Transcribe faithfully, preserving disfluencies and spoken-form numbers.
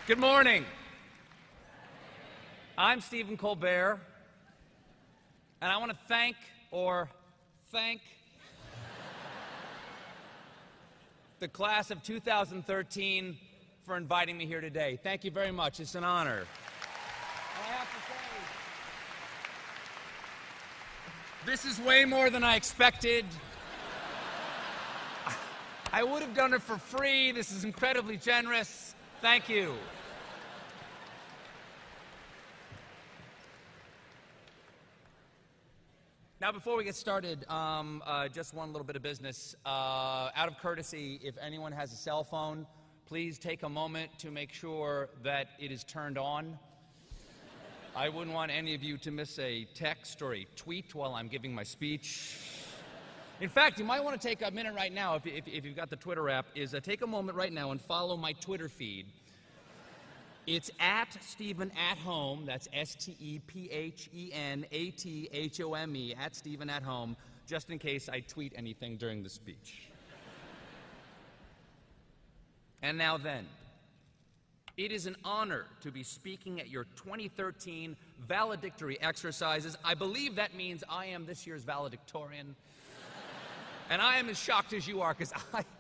Good morning. I'm Stephen Colbert, and I want to thank, or thank, the class of two thousand thirteen for inviting me here today. Thank you very much. It's an honor. And I have to say, this is way more than I expected. I would have done it for free. This is incredibly generous. Thank you. Now, before we get started, um, uh, just one little bit of business. Uh, out of courtesy, if anyone has a cell phone, please take a moment to make sure that it is turned on. I wouldn't want any of you to miss a text or a tweet while I'm giving my speech. In fact, you might want to take a minute right now, if, if, if you've got the Twitter app, is uh, take a moment right now and follow my Twitter feed. It's at Stephen at Home. That's S T E P H E N A T H O M E, at Stephen at Home, just in case I tweet anything during the speech. And now then, it is an honor to be speaking at your twenty thirteen valedictory exercises. I believe that means I am this year's valedictorian. And I am as shocked as you are, because I